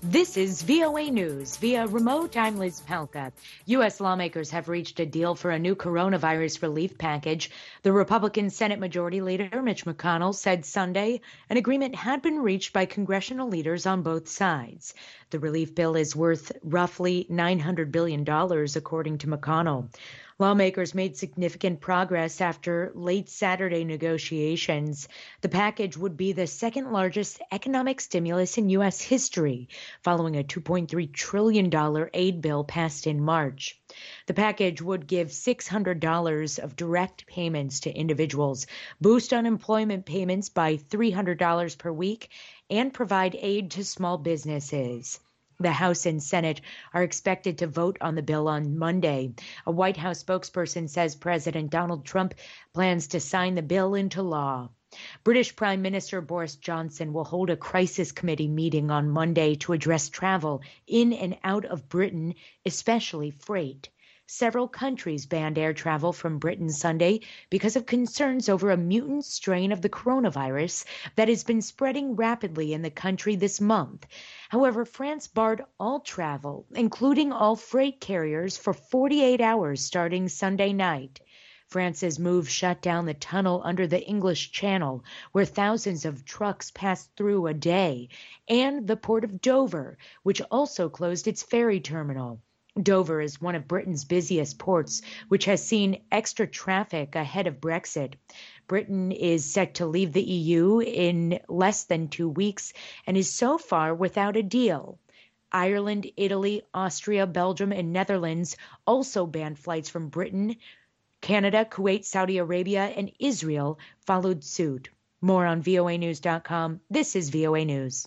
This is VOA News. Via remote, I'm Liz Palka. U.S. lawmakers have reached a deal for a new coronavirus relief package. The Republican Senate Majority Leader, Mitch McConnell, said Sunday an agreement had been reached by congressional leaders on both sides. The relief bill is worth roughly $900 billion, according to McConnell. Lawmakers made significant progress after late Saturday negotiations. The package would be the second largest economic stimulus in U.S. history, following a $2.3 trillion aid bill passed in March. The package would give $600 of direct payments to individuals, boost unemployment payments by $300 per week, and provide aid to small businesses. The House and Senate are expected to vote on the bill on Monday. A White House spokesperson says President Donald Trump plans to sign the bill into law. British Prime Minister Boris Johnson will hold a crisis committee meeting on Monday to address travel in and out of Britain, especially freight. Several countries banned air travel from Britain Sunday because of concerns over a mutant strain of the coronavirus that has been spreading rapidly in the country this month. However, France barred all travel, including all freight carriers, for 48 hours starting Sunday night. France's move shut down the tunnel under the English Channel, where thousands of trucks passed through a day, and the port of Dover, which also closed its ferry terminal. Dover is one of Britain's busiest ports, which has seen extra traffic ahead of Brexit. Britain is set to leave the EU in less than 2 weeks and is so far without a deal. Ireland, Italy, Austria, Belgium, and Netherlands also banned flights from Britain. Canada, Kuwait, Saudi Arabia, and Israel followed suit. More on voanews.com. This is VOA News.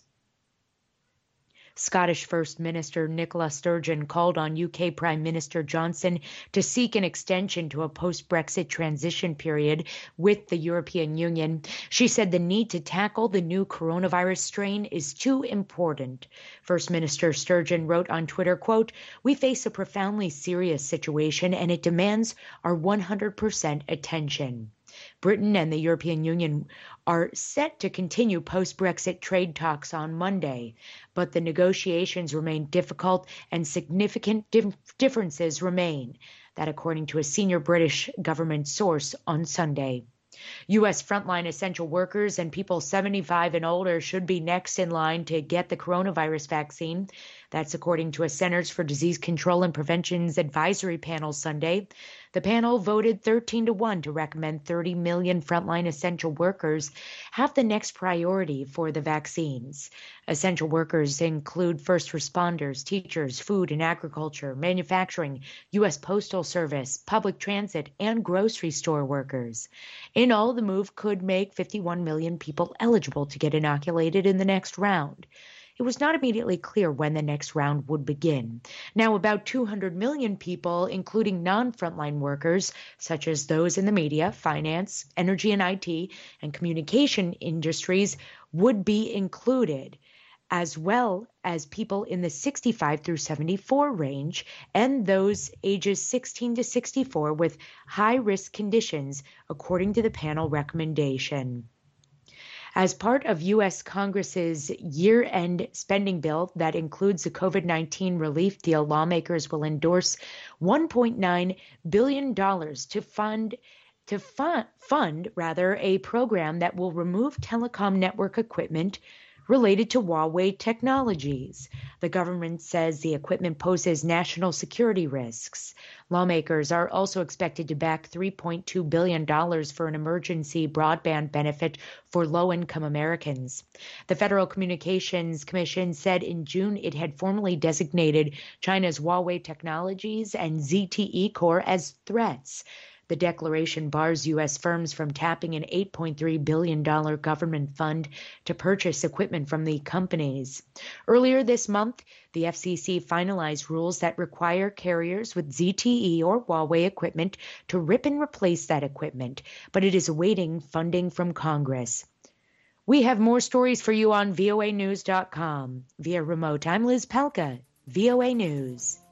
Scottish First Minister Nicola Sturgeon called on UK Prime Minister Johnson to seek an extension to a post-Brexit transition period with the European Union. She said the need to tackle the new coronavirus strain is too important. First Minister Sturgeon wrote on Twitter, quote, "We face a profoundly serious situation and it demands our 100% attention." Britain and the European Union are set to continue post-Brexit trade talks on Monday, but the negotiations remain difficult and significant differences remain. That according to a senior British government source on Sunday. U.S. frontline essential workers and people 75 and older should be next in line to get the coronavirus vaccine. That's according to a Centers for Disease Control and Prevention's advisory panel Sunday. The panel voted 13-1 to recommend 30 million frontline essential workers have the next priority for the vaccines. Essential workers include first responders, teachers, food and agriculture, manufacturing, U.S. Postal Service, public transit, and grocery store workers. In all, the move could make 51 million people eligible to get inoculated in the next round. It was not immediately clear when the next round would begin. Now, about 200 million people, including non-frontline workers, such as those in the media, finance, energy and IT, and communication industries, would be included, as well as people in the 65 through 74 range and those ages 16 to 64 with high-risk conditions, according to the panel recommendation. As part of U.S. Congress's year-end spending bill that includes the COVID-19 relief deal, lawmakers will endorse $1.9 billion to fund a program that will remove telecom network equipment related to Huawei technologies. The government says the equipment poses national security risks. Lawmakers are also expected to back $3.2 billion for an emergency broadband benefit for low-income Americans. The Federal Communications Commission said in June it had formally designated China's Huawei Technologies and ZTE Core as threats. The declaration bars U.S. firms from tapping an $8.3 billion government fund to purchase equipment from the companies. Earlier this month, the FCC finalized rules that require carriers with ZTE or Huawei equipment to rip and replace that equipment, but it is awaiting funding from Congress. We have more stories for you on voanews.com. Via remote, I'm Liz Palka, VOA News.